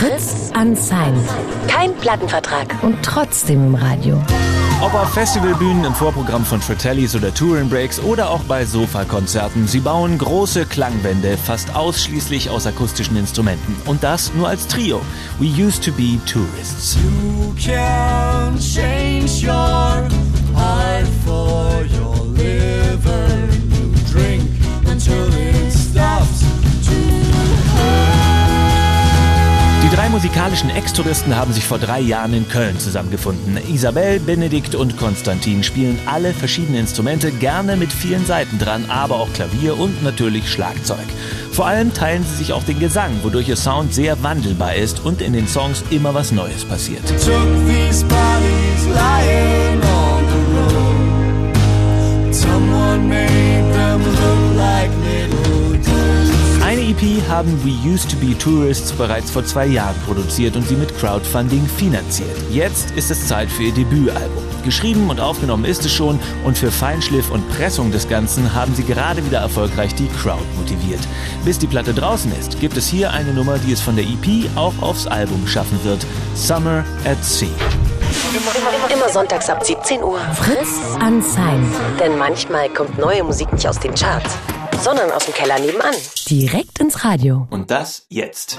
Fritz Unsigned. Kein Plattenvertrag. Und trotzdem im Radio. Ob auf Festivalbühnen, im Vorprogramm von Fratellis oder Touring Breaks oder auch bei Sofakonzerten. Sie bauen große Klangwände, fast ausschließlich aus akustischen Instrumenten. Und das nur als Trio. We used to be tourists. You can change your heart for your liver. You drink until it stops to hurt. Die drei musikalischen Ex-Touristen haben sich vor 3 Jahren in Köln zusammengefunden. Isabel, Benedikt und Konstantin spielen alle verschiedene Instrumente, gerne mit vielen Saiten dran, aber auch Klavier und natürlich Schlagzeug. Vor allem teilen sie sich auch den Gesang, wodurch ihr Sound sehr wandelbar ist und in den Songs immer was Neues passiert. Took these bodies lying on the road. Someone made them look like little ghosts. Eine EP haben We Used to be Tourists bereits vor 2 Jahren produziert und sie mit Crowdfunding finanziert. Jetzt ist es Zeit für ihr Debütalbum. Geschrieben und aufgenommen ist es schon und für Feinschliff und Pressung des Ganzen haben sie gerade wieder erfolgreich die Crowd motiviert. Bis die Platte draußen ist, gibt es hier eine Nummer, die es von der EP auch aufs Album schaffen wird. Summer at Sea. Immer sonntags ab 17 Uhr. Fritz Unsigned. Denn manchmal kommt neue Musik nicht aus den Charts, sondern aus dem Keller nebenan. Direkt ins Radio. Und das jetzt.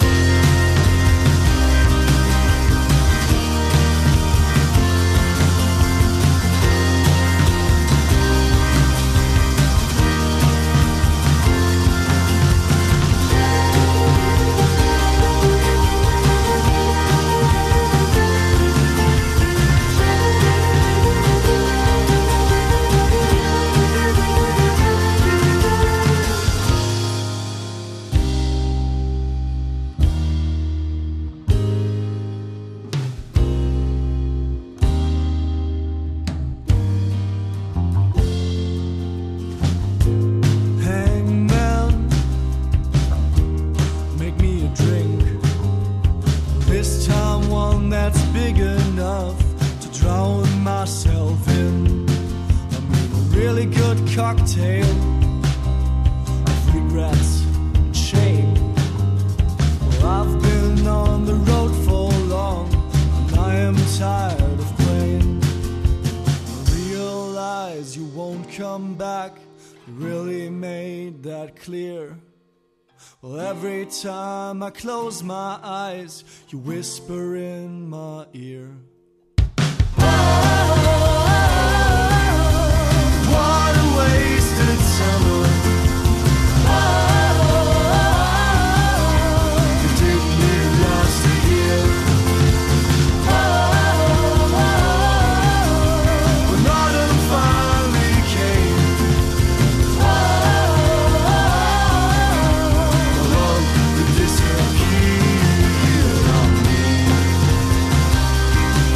Cocktail of regrets and shame. Well, I've been on the road for long, and I am tired of playing. I realize you won't come back. You really made that clear. Well, every time I close my eyes, you whisper in my ear. What a wasted summer. You did me last year. When autumn finally came, the love you disappeared on me.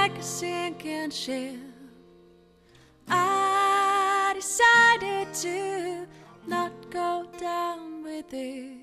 like a sinking ship. I decided to not go down with it.